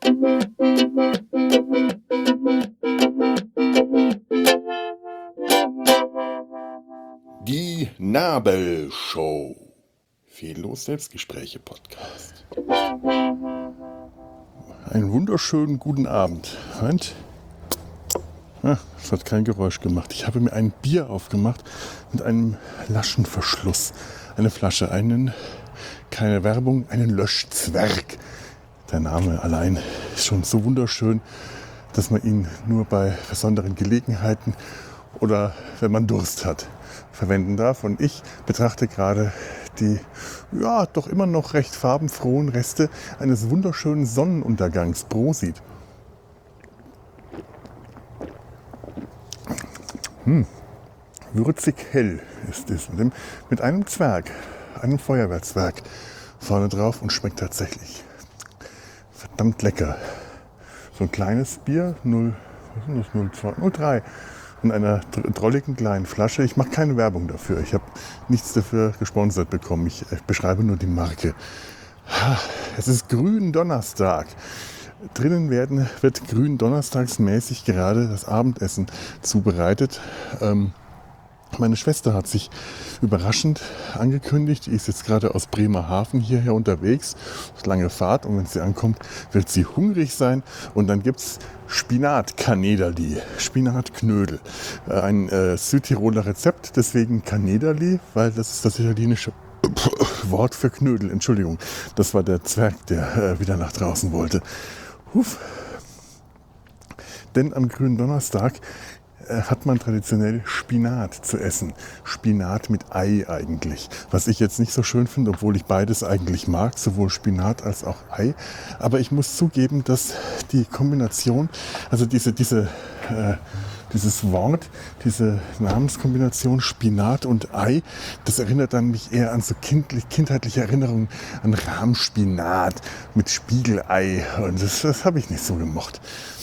Die Nabelshow. Fehllos Selbstgespräche Podcast. Einen wunderschönen guten Abend. Und? Das hat kein Geräusch gemacht. Ich habe mir ein Bier aufgemacht mit einem Flaschenverschluss. Eine Flasche, keine Werbung, einen Löschzwerg. Der Name allein ist schon so wunderschön, dass man ihn nur bei besonderen Gelegenheiten oder wenn man Durst hat, verwenden darf. Und ich betrachte gerade die doch immer noch recht farbenfrohen Reste eines wunderschönen Sonnenuntergangs. Prosit. Würzig hell ist es. Mit einem Zwerg, einem Feuerwehrzwerg vorne drauf und schmeckt tatsächlich verdammt lecker. So ein kleines Bier, 0,3 in einer drolligen kleinen Flasche. Ich mache keine Werbung dafür. Ich habe nichts dafür gesponsert bekommen. Ich beschreibe nur die Marke. Es ist Gründonnerstag. Drinnen wird gründonnerstagsmäßig gerade das Abendessen zubereitet. Meine Schwester hat sich überraschend angekündigt. Die ist jetzt gerade aus Bremerhaven hierher unterwegs. Das ist lange Fahrt und wenn sie ankommt, wird sie hungrig sein. Und dann gibt es Spinat-Kanederli, Spinatknödel. Ein Südtiroler Rezept, deswegen Kanederli, weil das ist das italienische Wort für Knödel. Entschuldigung, das war der Zwerg, der wieder nach draußen wollte. Denn am Gründonnerstag hat man traditionell Spinat zu essen. Spinat mit Ei eigentlich. Was ich jetzt nicht so schön finde, obwohl ich beides eigentlich mag, sowohl Spinat als auch Ei. Aber ich muss zugeben, dass die Kombination, also dieses Wort, diese Namenskombination Spinat und Ei, das erinnert dann mich eher an so kindheitliche Erinnerungen an Rahmspinat mit Spiegelei. Und das habe ich nicht so gemocht.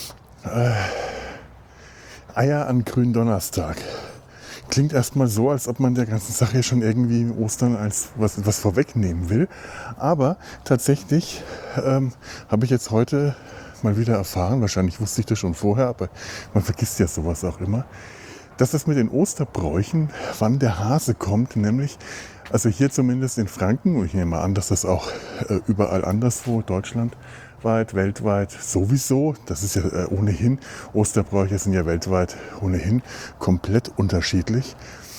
Eier an Gründonnerstag. Klingt erstmal so, als ob man der ganzen Sache schon irgendwie Ostern als was vorwegnehmen will. Aber tatsächlich habe ich jetzt heute mal wieder erfahren, wahrscheinlich wusste ich das schon vorher, aber man vergisst ja sowas auch immer, dass das mit den Osterbräuchen, wann der Hase kommt, nämlich, also hier zumindest in Franken, und ich nehme mal an, dass das auch überall anderswo, deutschlandweit, weltweit sowieso, das ist ja ohnehin, Osterbräuche sind ja weltweit ohnehin komplett unterschiedlich.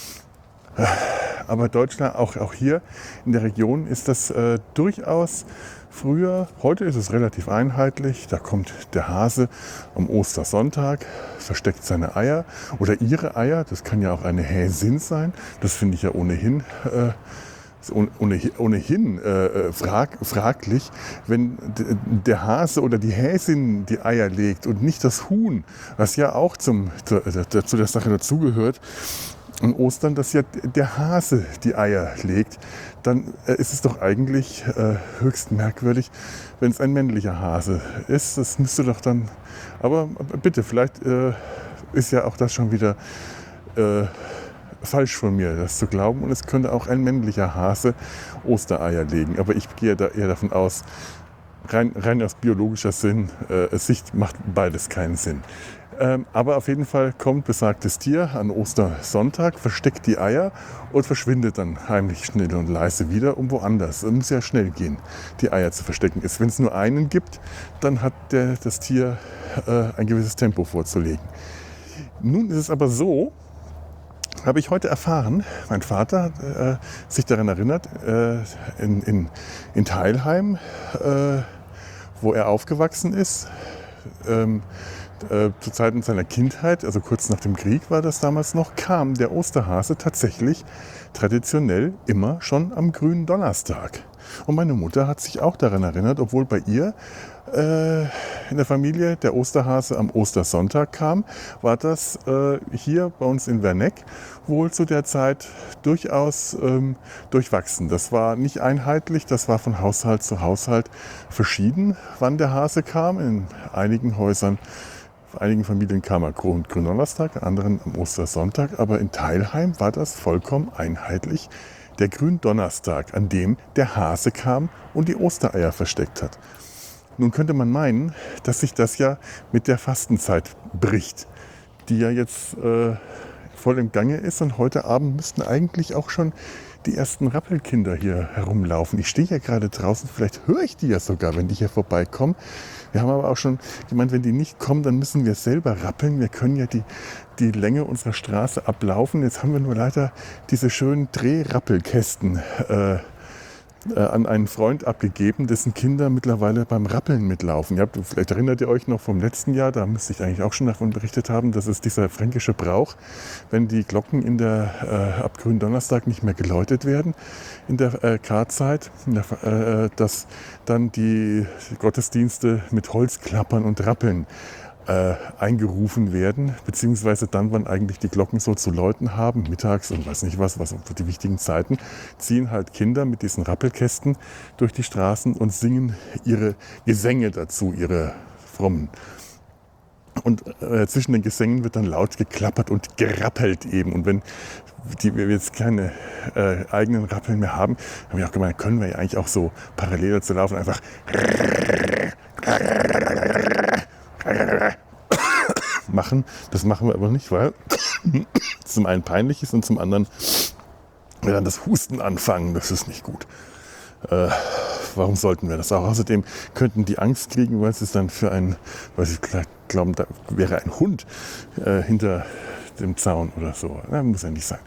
Aber Deutschland, auch hier in der Region ist das durchaus früher, heute ist es relativ einheitlich, da kommt der Hase am Ostersonntag, versteckt seine Eier oder ihre Eier, das kann ja auch eine Häsin sein, das finde ich ja ohnehin fraglich, wenn der Hase oder die Häsin die Eier legt und nicht das Huhn, was ja auch zu der Sache dazugehört, an Ostern, dass ja der Hase die Eier legt, dann ist es doch eigentlich höchst merkwürdig, wenn es ein männlicher Hase ist. Das müsste doch dann, aber bitte, vielleicht ist ja auch das schon wieder falsch von mir, das zu glauben. Und es könnte auch ein männlicher Hase Ostereier legen. Aber ich gehe da eher davon aus, rein aus biologischer Sicht macht beides keinen Sinn. Aber auf jeden Fall kommt besagtes Tier an Ostersonntag, versteckt die Eier und verschwindet dann heimlich schnell und leise wieder woanders. Es muss ja schnell gehen, die Eier zu verstecken. Wenn es nur einen gibt, dann hat das Tier ein gewisses Tempo vorzulegen. Nun ist es aber so, habe ich heute erfahren, mein Vater hat sich daran erinnert, in Theilheim, wo er aufgewachsen ist, zu Zeiten seiner Kindheit, also kurz nach dem Krieg war das damals noch, kam der Osterhase tatsächlich traditionell immer schon am Gründonnerstag. Und meine Mutter hat sich auch daran erinnert, obwohl bei ihr in der Familie der Osterhase am Ostersonntag kam, war das hier bei uns in Werneck wohl zu der Zeit durchaus durchwachsen. Das war nicht einheitlich, das war von Haushalt zu Haushalt verschieden, wann der Hase kam. In einigen Häusern, in einigen Familien kam er Gründonnerstag, in anderen am Ostersonntag, aber in Theilheim war das vollkommen einheitlich. Der Gründonnerstag, an dem der Hase kam und die Ostereier versteckt hat. Nun könnte man meinen, dass sich das ja mit der Fastenzeit bricht, die ja jetzt voll im Gange ist, und heute Abend müssten eigentlich auch schon die ersten Rappelkinder hier herumlaufen. Ich stehe ja gerade draußen, vielleicht höre ich die ja sogar, wenn die hier vorbeikommen. Wir haben aber auch schon gemeint, wenn die nicht kommen, dann müssen wir selber rappeln. Wir können ja die Länge unserer Straße ablaufen. Jetzt haben wir nur leider diese schönen Drehrappelkästen an einen Freund abgegeben, dessen Kinder mittlerweile beim Rappeln mitlaufen. Vielleicht erinnert ihr euch noch vom letzten Jahr, da müsste ich eigentlich auch schon davon berichtet haben, das ist dieser fränkische Brauch, wenn die Glocken ab Gründonnerstag nicht mehr geläutet werden in der Karzeit, dass dann die Gottesdienste mit Holzklappern und Rappeln eingerufen werden, beziehungsweise dann, wann eigentlich die Glocken so zu läuten haben, mittags und weiß nicht was die wichtigen Zeiten, ziehen halt Kinder mit diesen Rappelkästen durch die Straßen und singen ihre Gesänge dazu, ihre frommen. Und zwischen den Gesängen wird dann laut geklappert und gerappelt eben. Und wenn wir jetzt keine eigenen Rappeln mehr haben wir auch gemeint, können wir ja eigentlich auch so parallel dazu laufen, einfach machen. Das machen wir aber nicht, weil es zum einen peinlich ist und zum anderen dann das Husten anfangen. Das ist nicht gut. Warum sollten wir das auch? Außerdem könnten die Angst kriegen, weil es dann für was ich glaube, da wäre ein Hund hinter dem Zaun oder so. Muss ja nicht sein.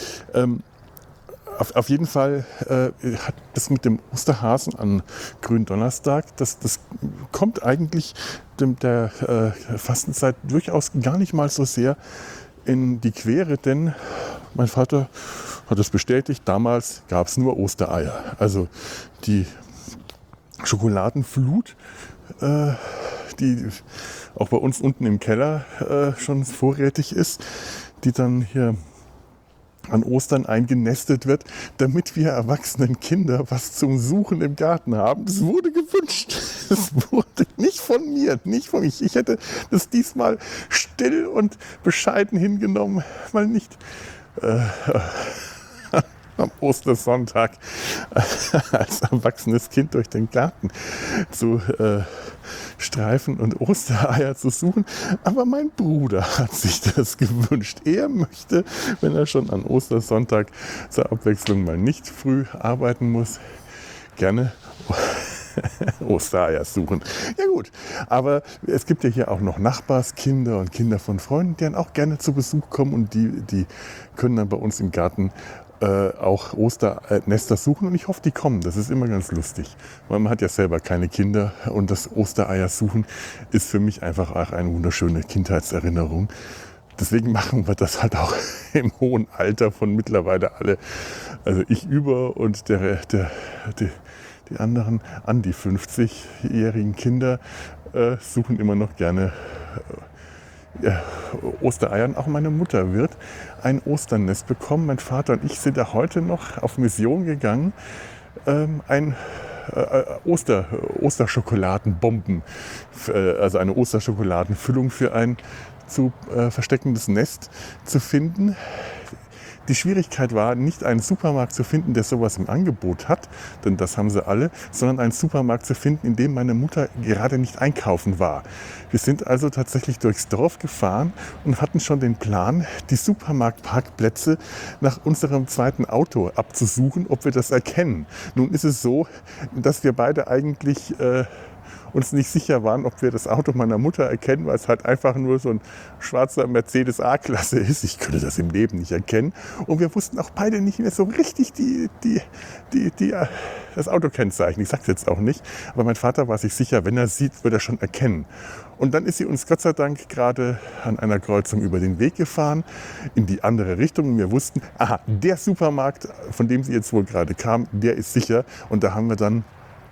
Auf jeden Fall hat das mit dem Osterhasen an Gründonnerstag, das kommt eigentlich der Fastenzeit durchaus gar nicht mal so sehr in die Quere, denn mein Vater hat es bestätigt, damals gab es nur Ostereier. Also die Schokoladenflut, die auch bei uns unten im Keller schon vorrätig ist, die dann hier an Ostern eingenestet wird, damit wir erwachsenen Kinder was zum Suchen im Garten haben. Das wurde gewünscht. Das wurde nicht von mir, nicht von mich. Ich hätte das diesmal still und bescheiden hingenommen, mal nicht am Ostersonntag als erwachsenes Kind durch den Garten zu streifen und Ostereier zu suchen. Aber mein Bruder hat sich das gewünscht. Er möchte, wenn er schon an Ostersonntag zur Abwechslung mal nicht früh arbeiten muss, gerne Ostereier suchen. Ja gut, aber es gibt ja hier auch noch Nachbarskinder und Kinder von Freunden, die dann auch gerne zu Besuch kommen, und die können dann bei uns im Garten auch Osternester suchen, und ich hoffe, die kommen. Das ist immer ganz lustig, weil man hat ja selber keine Kinder, und das Ostereier suchen ist für mich einfach auch eine wunderschöne Kindheitserinnerung. Deswegen machen wir das halt auch im hohen Alter von mittlerweile alle, also ich und die anderen an die 50-jährigen Kinder suchen immer noch gerne Ostereiern. Auch meine Mutter wird ein Osternest bekommen. Mein Vater und ich sind da heute noch auf Mission gegangen, Osterschokoladenbomben, also eine Osterschokoladenfüllung für ein zu versteckendes Nest zu finden. Die Schwierigkeit war, nicht einen Supermarkt zu finden, der sowas im Angebot hat, denn das haben sie alle, sondern einen Supermarkt zu finden, in dem meine Mutter gerade nicht einkaufen war. Wir sind also tatsächlich durchs Dorf gefahren und hatten schon den Plan, die Supermarktparkplätze nach unserem zweiten Auto abzusuchen, ob wir das erkennen. Nun ist es so, dass wir beide eigentlich uns nicht sicher waren, ob wir das Auto meiner Mutter erkennen, weil es halt einfach nur so ein schwarzer Mercedes A-Klasse ist. Ich könnte das im Leben nicht erkennen. Und wir wussten auch beide nicht mehr so richtig das Autokennzeichen. Ich sage es jetzt auch nicht. Aber mein Vater war sich sicher, wenn er sieht, wird er schon erkennen. Und dann ist sie uns Gott sei Dank gerade an einer Kreuzung über den Weg gefahren, in die andere Richtung. Und wir wussten, aha, der Supermarkt, von dem sie jetzt wohl gerade kam, der ist sicher. Und da haben wir dann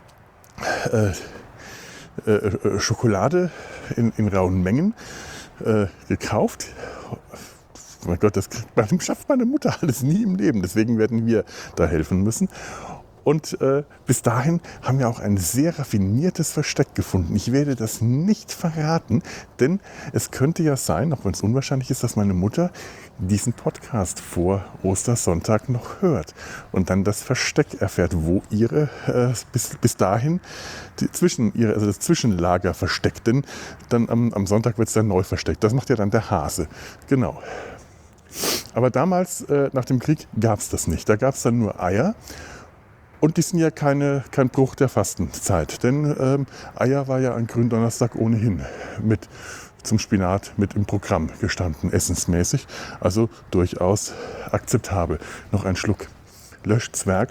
Schokolade in rauen Mengen gekauft. Oh mein Gott, das schafft meine Mutter alles nie im Leben. Deswegen werden wir da helfen müssen. Und bis dahin haben wir auch ein sehr raffiniertes Versteck gefunden. Ich werde das nicht verraten, denn es könnte ja sein, auch wenn es unwahrscheinlich ist, dass meine Mutter diesen Podcast vor Ostersonntag noch hört und dann das Versteck erfährt, wo ihre bis dahin das Zwischenlager versteckt. Denn dann am Sonntag wird es dann neu versteckt. Das macht ja dann der Hase. Genau. Aber damals, nach dem Krieg, gab es das nicht. Da gab es dann nur Eier. Und die sind ja kein Bruch der Fastenzeit, denn Eier war ja an Gründonnerstag ohnehin zum Spinat mit im Programm gestanden, essensmäßig. Also durchaus akzeptabel. Noch ein Schluck Löschzwerg.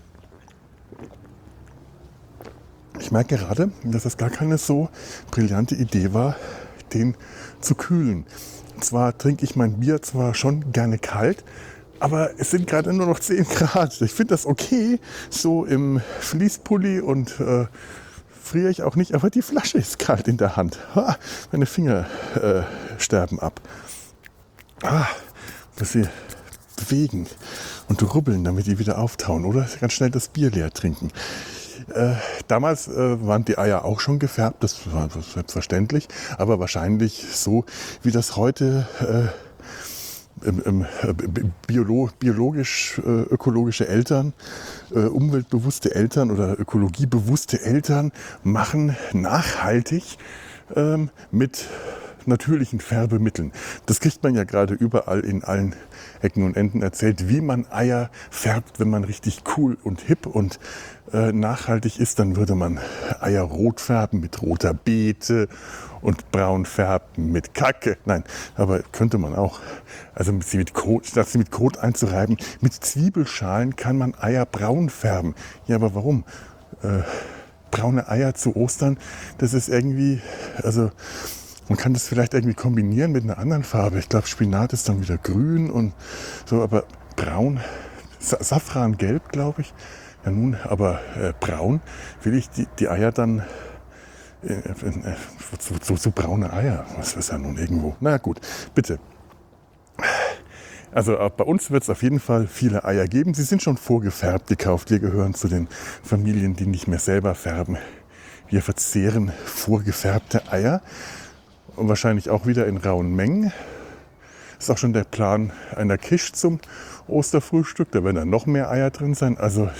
Ich merke gerade, dass das gar keine so brillante Idee war, den zu kühlen. Und zwar trinke ich mein Bier zwar schon gerne kalt, aber es sind gerade nur noch 10 Grad. Ich finde das okay, so im Fließpulli und friere ich auch nicht. Aber die Flasche ist kalt in der Hand. Meine Finger sterben ab. Muss sie bewegen und rubbeln, damit die wieder auftauen. Oder ganz schnell das Bier leer trinken. Damals waren die Eier auch schon gefärbt, das war selbstverständlich. Aber wahrscheinlich so, wie das heute biologisch ökologische Eltern, umweltbewusste Eltern oder ökologiebewusste Eltern machen nachhaltig mit natürlichen Färbemitteln. Das kriegt man ja gerade überall in allen Ecken und Enden erzählt, wie man Eier färbt, wenn man richtig cool und hip und nachhaltig ist. Dann würde man Eier rot färben mit roter Beete und braun färben mit Kacke. Nein, aber könnte man auch. Also statt sie mit Kot einzureiben, mit Zwiebelschalen kann man Eier braun färben. Ja, aber warum? Braune Eier zu Ostern, das ist irgendwie, also man kann das vielleicht irgendwie kombinieren mit einer anderen Farbe. Ich glaube, Spinat ist dann wieder grün und so, aber braun, Safrangelb, glaube ich. Ja nun, aber braun will ich die Eier dann so braune Eier. Was ist ja nun irgendwo? Na gut, bitte. Also bei uns wird es auf jeden Fall viele Eier geben. Sie sind schon vorgefärbt gekauft. Wir gehören zu den Familien, die nicht mehr selber färben. Wir verzehren vorgefärbte Eier. Und wahrscheinlich auch wieder in rauen Mengen. Ist auch schon der Plan einer Quiche zum Osterfrühstück. Da werden dann noch mehr Eier drin sein. Also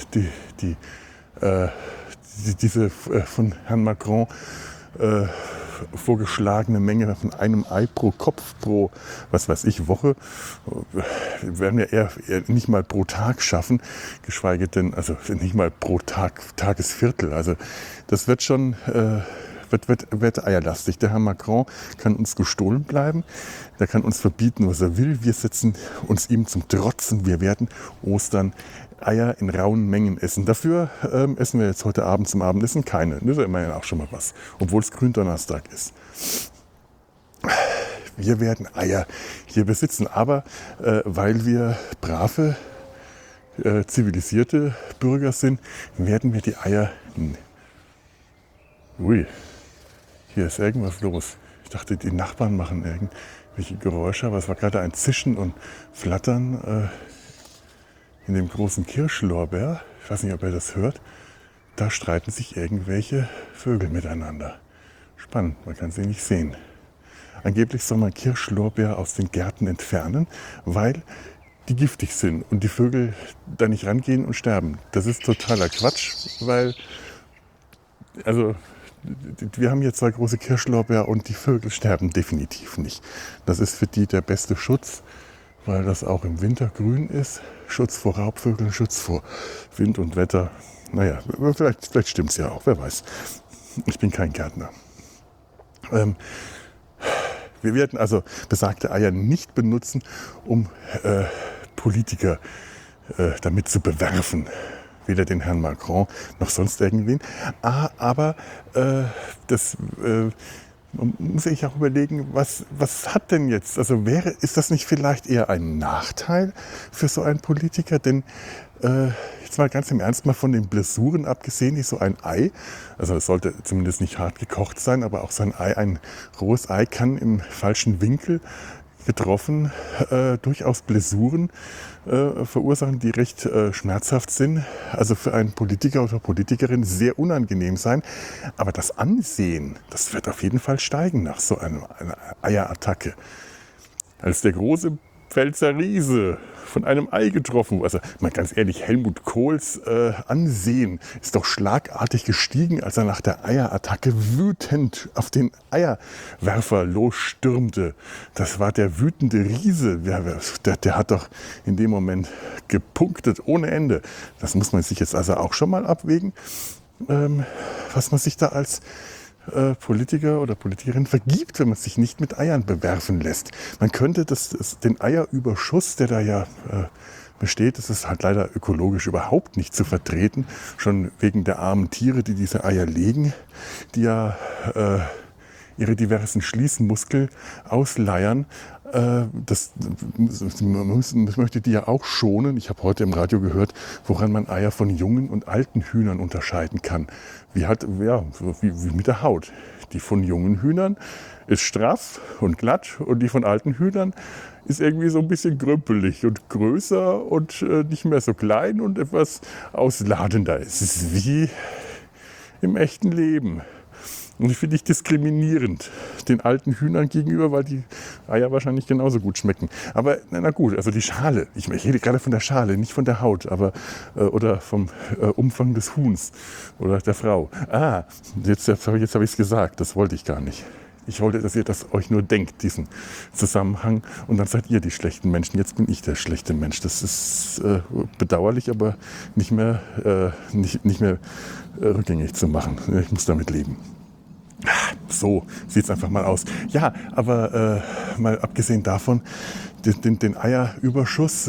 diese von Herrn Macron vorgeschlagene Menge von einem Ei pro Kopf pro, was weiß ich, Woche, werden wir eher nicht mal pro Tag schaffen, geschweige denn, also nicht mal pro Tagesviertel. Also das wird schon wird eierlastig. Der Herr Macron kann uns gestohlen bleiben, der kann uns verbieten, was er will. Wir setzen uns ihm zum Trotzen. Wir werden Ostern Eier in rauen Mengen essen. Dafür essen wir jetzt heute Abend zum Abendessen keine. Das ist immerhin auch schon mal was, obwohl es Gründonnerstag ist. Wir werden Eier hier besitzen, aber weil wir brave, zivilisierte Bürger sind, werden wir die Eier... Ui, hier ist irgendwas los. Ich dachte, die Nachbarn machen irgendwelche Geräusche, aber es war gerade ein Zischen und Flattern in dem großen Kirschlorbeer. Ich weiß nicht, ob ihr das hört. Da streiten sich irgendwelche Vögel miteinander. Spannend, man kann sie nicht sehen. Angeblich soll man Kirschlorbeer aus den Gärten entfernen, weil die giftig sind und die Vögel da nicht rangehen und sterben. Das ist totaler Quatsch, weil wir haben hier 2 große Kirschlorbeer und die Vögel sterben definitiv nicht. Das ist für die der beste Schutz, weil das auch im Winter grün ist. Schutz vor Raubvögeln, Schutz vor Wind und Wetter. Naja, vielleicht stimmt es ja auch, wer weiß. Ich bin kein Gärtner. Wir werden also besagte Eier nicht benutzen, um Politiker damit zu bewerfen. Weder den Herrn Macron noch sonst irgendwen. Aber man muss sich auch überlegen, was hat denn jetzt, also ist das nicht vielleicht eher ein Nachteil für so einen Politiker? Denn jetzt mal ganz im Ernst, mal von den Blessuren abgesehen, ist so ein Ei, also es sollte zumindest nicht hart gekocht sein, aber auch so ein rohes Ei kann im falschen Winkel getroffen, durchaus Blessuren verursachen, die recht schmerzhaft sind. Also für einen Politiker oder Politikerin sehr unangenehm sein. Aber das Ansehen, das wird auf jeden Fall steigen nach so einer Eierattacke. Als der große Pfälzer Riese von einem Ei getroffen. Also mal ganz ehrlich, Helmut Kohls Ansehen ist doch schlagartig gestiegen, als er nach der Eierattacke wütend auf den Eierwerfer losstürmte. Das war der wütende Riese. Der hat doch in dem Moment gepunktet ohne Ende. Das muss man sich jetzt also auch schon mal abwägen, was man sich da als Politiker oder Politikerin vergibt, wenn man sich nicht mit Eiern bewerfen lässt. Man könnte den Eierüberschuss, der da ja besteht, das ist halt leider ökologisch überhaupt nicht zu vertreten, schon wegen der armen Tiere, die diese Eier legen, die ja ihre diversen Schließmuskel ausleiern. Das möchte die ja auch schonen. Ich habe heute im Radio gehört, woran man Eier von jungen und alten Hühnern unterscheiden kann. Wie mit der Haut. Die von jungen Hühnern ist straff und glatt und die von alten Hühnern ist irgendwie so ein bisschen grümpelig und größer und nicht mehr so klein und etwas ausladender. Es ist wie im echten Leben. Und ich finde ich diskriminierend den alten Hühnern gegenüber, weil die Eier wahrscheinlich genauso gut schmecken. Aber na gut, also die Schale, ich rede gerade von der Schale, nicht von der Haut, aber oder vom Umfang des Huhns oder der Frau. Jetzt habe ich es gesagt, das wollte ich gar nicht. Ich wollte, dass ihr das euch nur denkt, diesen Zusammenhang. Und dann seid ihr die schlechten Menschen. Jetzt bin ich der schlechte Mensch. Das ist bedauerlich, aber nicht mehr rückgängig zu machen. Ich muss damit leben. So sieht es einfach mal aus. Ja, aber mal abgesehen davon, den Eierüberschuss,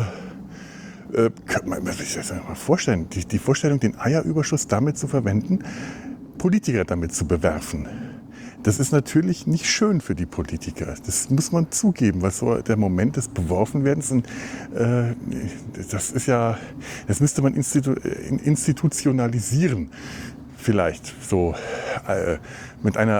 kann man sich das mal vorstellen. Die Vorstellung, den Eierüberschuss damit zu verwenden, Politiker damit zu bewerfen. Das ist natürlich nicht schön für die Politiker. Das muss man zugeben, weil so der Moment des Beworfenwerdens, das müsste man institutionalisieren. Vielleicht so mit einer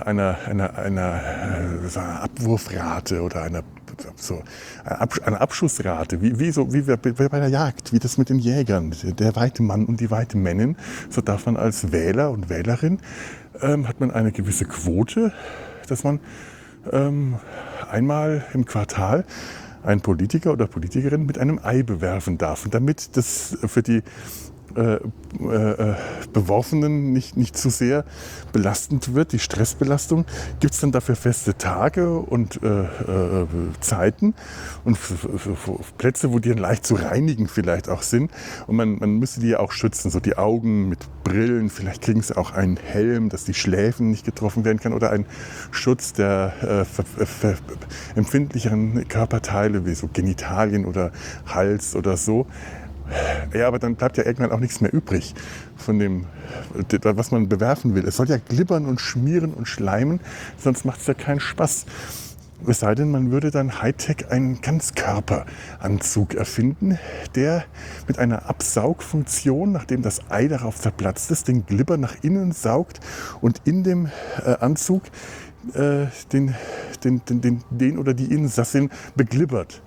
Abwurfrate oder einer Abschussrate, wie bei der Jagd, wie das mit den Jägern, der weite Mann und die weite Männin. So darf man als Wähler und Wählerin, hat man eine gewisse Quote, dass man einmal im Quartal einen Politiker oder Politikerin mit einem Ei bewerfen darf. Und damit das für die Beworfenen nicht zu sehr belastend wird, die Stressbelastung, gibt es dann dafür feste Tage und Zeiten und Plätze, wo die dann leicht zu reinigen vielleicht auch sind. Und man müsste die ja auch schützen, so die Augen mit Brillen, vielleicht kriegen sie auch einen Helm, dass die Schläfen nicht getroffen werden kann oder einen Schutz der empfindlicheren Körperteile, wie so Genitalien oder Hals oder so. Ja, aber dann bleibt ja irgendwann auch nichts mehr übrig von dem, was man bewerfen will. Es soll ja glibbern und schmieren und schleimen, sonst macht es ja keinen Spaß. Es sei denn, man würde dann Hightech einen Ganzkörperanzug erfinden, der mit einer Absaugfunktion, nachdem das Ei darauf zerplatzt ist, den Glibber nach innen saugt und in dem Anzug den oder die Insassin beglibbert.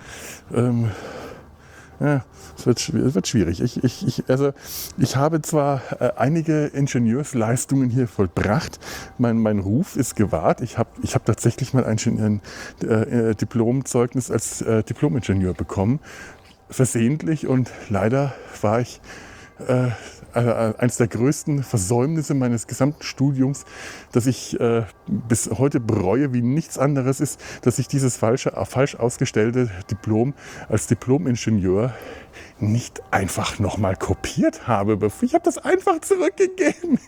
Ja, es wird schwierig. Ich habe zwar einige Ingenieursleistungen hier vollbracht. Mein Ruf ist gewahrt. Ich hab tatsächlich mal ein Diplomzeugnis als Diplomingenieur bekommen. Versehentlich, und leider war ich eines der größten Versäumnisse meines gesamten Studiums, dass ich bis heute bereue wie nichts anderes ist, dass ich dieses falsch ausgestellte Diplom als Diplomingenieur nicht einfach nochmal kopiert habe. Ich habe das einfach zurückgegeben.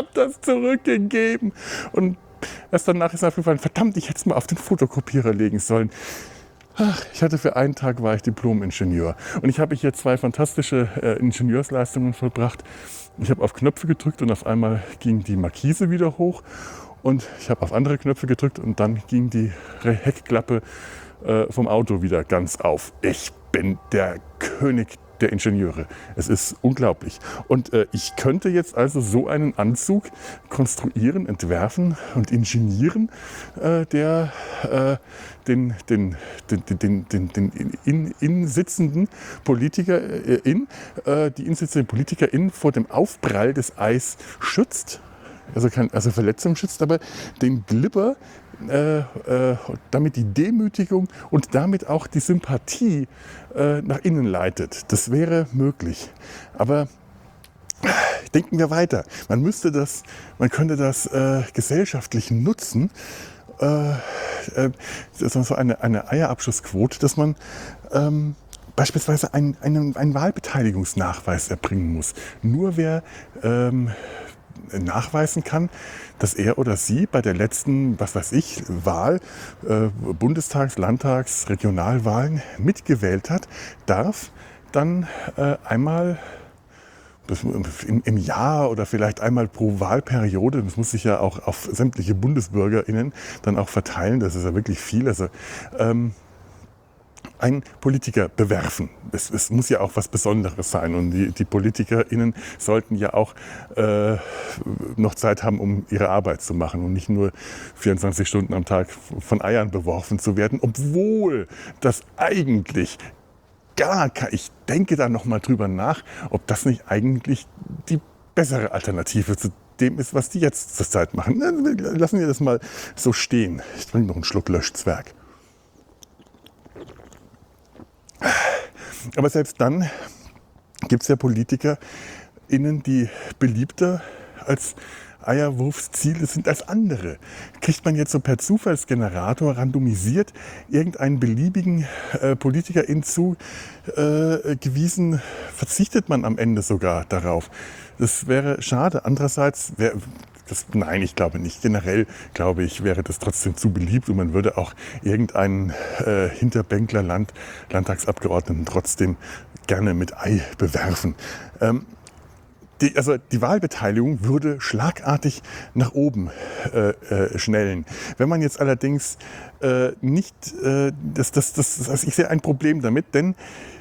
Und erst danach ist mir aufgefallen, verdammt, ich hätte es mal auf den Fotokopierer legen sollen. Ich hatte für einen Tag war ich Diplom-Ingenieur und ich habe hier 2 fantastische Ingenieursleistungen vollbracht. Ich habe auf Knöpfe gedrückt und auf einmal ging die Markise wieder hoch und ich habe auf andere Knöpfe gedrückt und dann ging die Heckklappe vom Auto wieder ganz auf. Ich bin der König der Ingenieure. Es ist unglaublich. Und ich könnte jetzt also so einen Anzug konstruieren, entwerfen und ingenieren, der den insitzenden Politikerin, die insitzende Politikerin vor dem Aufprall des Eis schützt, also Verletzungen schützt, aber den Glibber, damit die Demütigung und damit auch die Sympathie nach innen leitet. Das wäre möglich. Aber denken wir weiter. Man könnte das gesellschaftlich nutzen, so eine Eierabschussquote, dass man beispielsweise einen Wahlbeteiligungsnachweis erbringen muss. Nur wer nachweisen kann, dass er oder sie bei der letzten, Wahl, Bundestags-, Landtags-, Regionalwahlen mitgewählt hat, darf dann einmal im Jahr oder vielleicht einmal pro Wahlperiode, das muss sich ja auch auf sämtliche BundesbürgerInnen dann auch verteilen, das ist ja wirklich viel, also einen Politiker bewerfen. Es muss ja auch was Besonderes sein und die PolitikerInnen sollten ja auch noch Zeit haben, um ihre Arbeit zu machen und nicht nur 24 Stunden am Tag von Eiern beworfen zu werden, obwohl das eigentlich ich denke da noch mal drüber nach, ob das nicht eigentlich die bessere Alternative zu dem ist, was die jetzt zur Zeit machen. Lassen wir das mal so stehen. Ich trinke noch einen Schluck Löschzwerg. Aber selbst dann gibt es ja PolitikerInnen, die beliebter als Eierwurfsziele sind als andere. Kriegt man jetzt so per Zufallsgenerator randomisiert irgendeinen beliebigen PolitikerIn zugewiesen, verzichtet man am Ende sogar darauf. Das wäre schade. Andererseits nein, ich glaube nicht. Generell glaube ich, wäre das trotzdem zu beliebt und man würde auch irgendeinen Hinterbänkler Landtagsabgeordneten trotzdem gerne mit Ei bewerfen. Die Wahlbeteiligung würde schlagartig nach oben schnellen. Wenn man jetzt allerdings nicht, ich sehe ein Problem damit, denn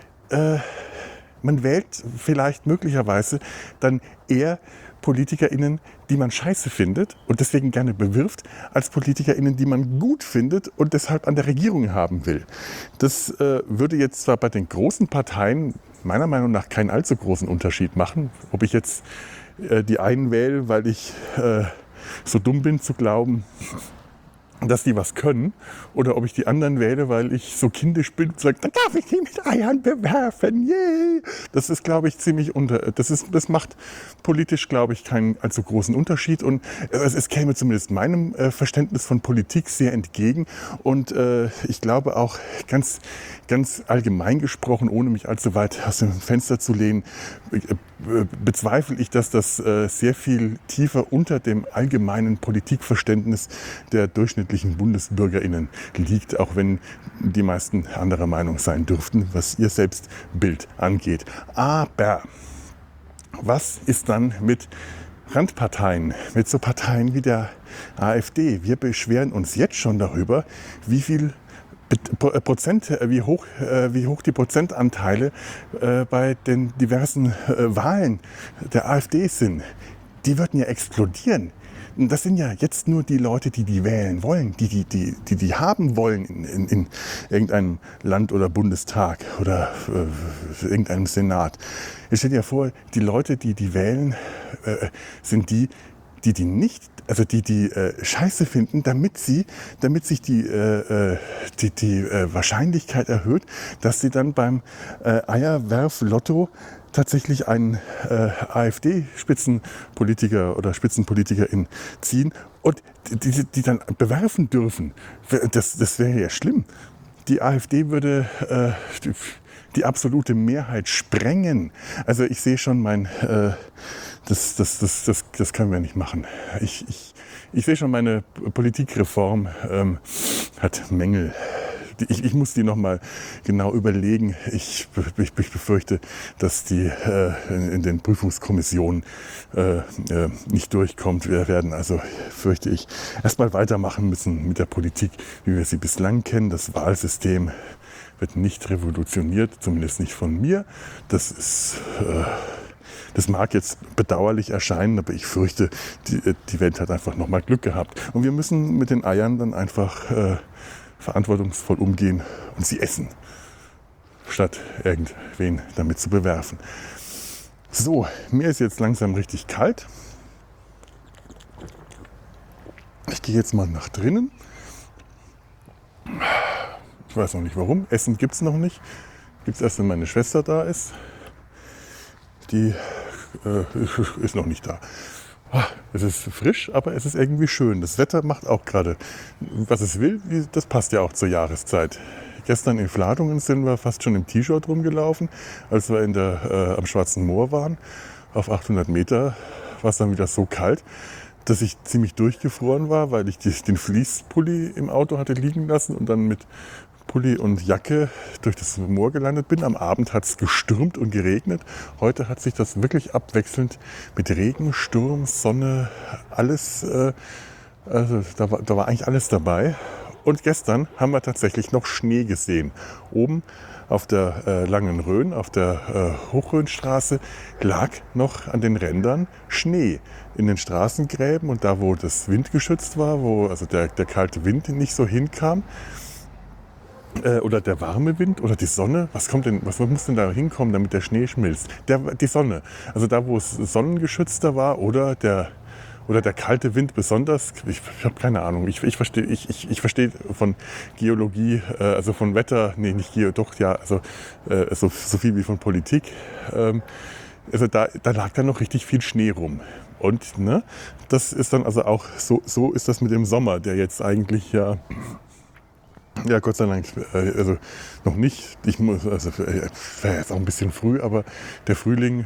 man wählt vielleicht möglicherweise dann eher PolitikerInnen, die man scheiße findet und deswegen gerne bewirft, als PolitikerInnen, die man gut findet und deshalb an der Regierung haben will. Das würde jetzt zwar bei den großen Parteien meiner Meinung nach keinen allzu großen Unterschied machen, ob ich jetzt die einen wähle, weil ich so dumm bin zu glauben, dass die was können, oder ob ich die anderen wähle, weil ich so kindisch bin und sage, dann darf ich die mit Eiern bewerfen, yay! Das ist, glaube ich, das macht politisch, glaube ich, keinen allzu großen Unterschied und es käme zumindest meinem Verständnis von Politik sehr entgegen und ich glaube auch ganz allgemein gesprochen, ohne mich allzu weit aus dem Fenster zu lehnen, bezweifle ich, dass das sehr viel tiefer unter dem allgemeinen Politikverständnis der durchschnittlichen BundesbürgerInnen liegt, auch wenn die meisten anderer Meinung sein dürften, was ihr Selbstbild angeht. Aber was ist dann mit Randparteien, mit so Parteien wie der AfD? Wir beschweren uns jetzt schon darüber, wie hoch die Prozentanteile bei den diversen Wahlen der AfD sind. Die würden ja explodieren. Das sind ja jetzt nur die Leute, die wählen wollen, die haben wollen in irgendeinem Land oder Bundestag oder irgendeinem Senat. Jetzt stell dir vor, die Leute, die wählen, sind die nicht, also die Scheiße finden, damit sich die Wahrscheinlichkeit erhöht, dass sie dann beim Eierwerf-Lotto tatsächlich einen AfD-Spitzenpolitiker oder Spitzenpolitikerin ziehen und die dann bewerfen dürfen. Das wäre ja schlimm. Die AfD würde die absolute Mehrheit sprengen. Also ich sehe schon das können wir nicht machen. Ich sehe schon, meine Politikreform hat Mängel. Ich muss die noch mal genau überlegen. Ich befürchte, dass die in den Prüfungskommissionen nicht durchkommt. Wir werden also, fürchte ich, erstmal weitermachen müssen mit der Politik, wie wir sie bislang kennen. Das Wahlsystem wird nicht revolutioniert, zumindest nicht von mir. Das mag jetzt bedauerlich erscheinen, aber ich fürchte, die Welt hat einfach nochmal Glück gehabt. Und wir müssen mit den Eiern dann einfach verantwortungsvoll umgehen und sie essen, statt irgendwen damit zu bewerfen. So, mir ist jetzt langsam richtig kalt. Ich gehe jetzt mal nach drinnen. Ich weiß noch nicht warum. Essen gibt es noch nicht. Gibt es erst, wenn meine Schwester da ist. Die ist noch nicht da. Es ist frisch, aber es ist irgendwie schön. Das Wetter macht auch gerade, was es will. Das passt ja auch zur Jahreszeit. Gestern in Fladungen sind wir fast schon im T-Shirt rumgelaufen, als wir am Schwarzen Moor waren. Auf 800 Meter war es dann wieder so kalt, dass ich ziemlich durchgefroren war, weil ich den Fleece-Pulli im Auto hatte liegen lassen und dann mit Pulli und Jacke durch das Moor gelandet bin. Am Abend hat es gestürmt und geregnet. Heute hat sich das wirklich abwechselnd mit Regen, Sturm, Sonne, alles, also da war eigentlich alles dabei. Und gestern haben wir tatsächlich noch Schnee gesehen. Oben auf der Langen Rhön, auf der Hochrhönstraße, lag noch an den Rändern Schnee. In den Straßengräben und da, wo das windgeschützt war, wo also der kalte Wind nicht so hinkam, oder der warme Wind oder die Sonne. Was muss denn da hinkommen, damit der Schnee schmilzt? Die Sonne. Also da, wo es sonnengeschützter war oder der kalte Wind besonders. Ich habe keine Ahnung. Ich verstehe von Geologie, also von Wetter, nee, nicht doch, ja, also so viel wie von Politik. Also da lag dann noch richtig viel Schnee rum. Und ne, das ist dann also auch, so ist das mit dem Sommer, der jetzt eigentlich ja Gott sei Dank, also noch nicht. Wäre jetzt auch ein bisschen früh, aber der Frühling,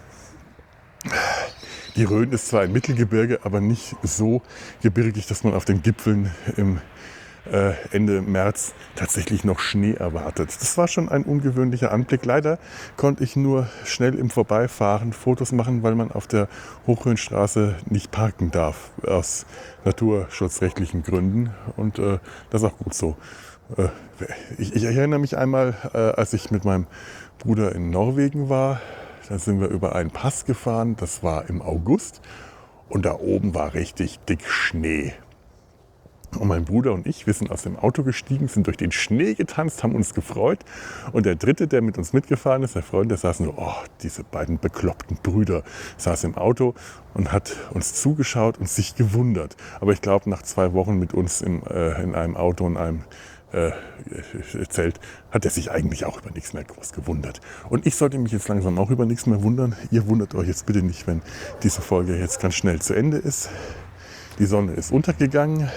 die Rhön ist zwar ein Mittelgebirge, aber nicht so gebirgig, dass man auf den Gipfeln im Ende März tatsächlich noch Schnee erwartet. Das war schon ein ungewöhnlicher Anblick. Leider konnte ich nur schnell im Vorbeifahren Fotos machen, weil man auf der Hochrhönstraße nicht parken darf, aus naturschutzrechtlichen Gründen. Und das ist auch gut so. Ich erinnere mich einmal, als ich mit meinem Bruder in Norwegen war, da sind wir über einen Pass gefahren, das war im August und da oben war richtig dick Schnee. Und mein Bruder und ich, wir sind aus dem Auto gestiegen, sind durch den Schnee getanzt, haben uns gefreut. Und der Dritte, der mit uns mitgefahren ist, der Freund, der saß so, oh, diese beiden bekloppten Brüder, saß im Auto und hat uns zugeschaut und sich gewundert. Aber ich glaube, nach 2 Wochen mit uns in einem Auto und einem Zelt hat er sich eigentlich auch über nichts mehr groß gewundert. Und ich sollte mich jetzt langsam auch über nichts mehr wundern. Ihr wundert euch jetzt bitte nicht, wenn diese Folge jetzt ganz schnell zu Ende ist. Die Sonne ist untergegangen.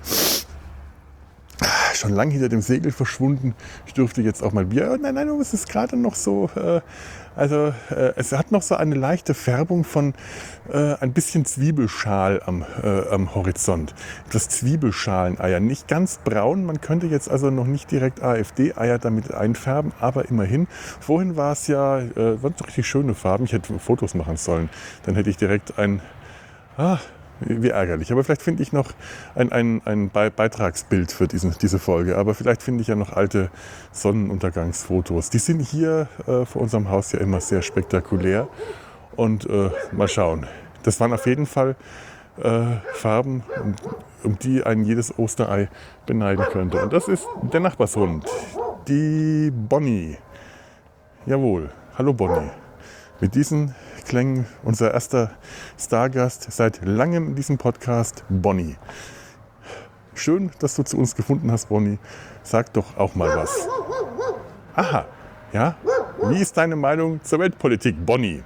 Schon lang hinter dem Segel verschwunden. Ich durfte jetzt auch mal Bier. Nein, es ist gerade noch so. Es hat noch so eine leichte Färbung von ein bisschen Zwiebelschal am Horizont. Das Zwiebelschaleneier. Nicht ganz braun. Man könnte jetzt also noch nicht direkt AfD-Eier damit einfärben, aber immerhin. Vorhin war es ja, waren so richtig schöne Farben. Ich hätte Fotos machen sollen. Dann hätte ich direkt wie ärgerlich. Aber vielleicht finde ich noch ein Beitragsbild für diese Folge. Aber vielleicht finde ich ja noch alte Sonnenuntergangsfotos. Die sind hier vor unserem Haus ja immer sehr spektakulär. Und mal schauen. Das waren auf jeden Fall Farben, um die ein jedes Osterei beneiden könnte. Und das ist der Nachbarshund, die Bonnie. Jawohl, hallo Bonnie. Mit diesen Klängen unser erster Stargast seit langem in diesem Podcast, Bonnie. Schön, dass du zu uns gefunden hast, Bonnie. Sag doch auch mal was. Aha, ja? Wie ist deine Meinung zur Weltpolitik, Bonnie?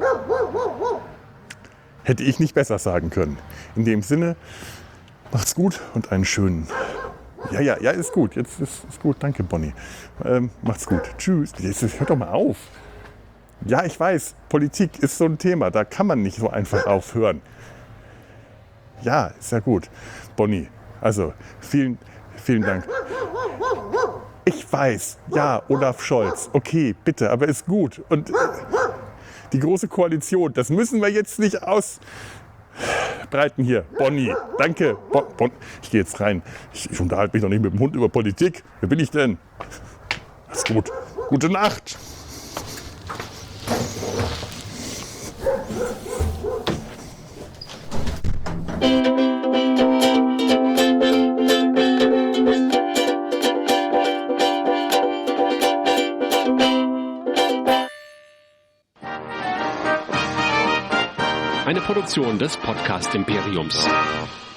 Hätte ich nicht besser sagen können. In dem Sinne, macht's gut und einen schönen... Ja, ist gut. Jetzt ist gut. Danke, Bonnie. Macht's gut. Tschüss. Jetzt hört doch mal auf. Ja, ich weiß, Politik ist so ein Thema, da kann man nicht so einfach aufhören. Ja, ist ja gut. Bonnie, also vielen Dank. Ich weiß, ja, Olaf Scholz, okay, bitte, aber ist gut. Und die Große Koalition, das müssen wir jetzt nicht ausbreiten hier. Bonnie, danke. Ich gehe jetzt rein. Ich unterhalte mich noch nicht mit dem Hund über Politik. Wer bin ich denn? Macht's gut. Gute Nacht. Eine Produktion des Podcast Imperiums.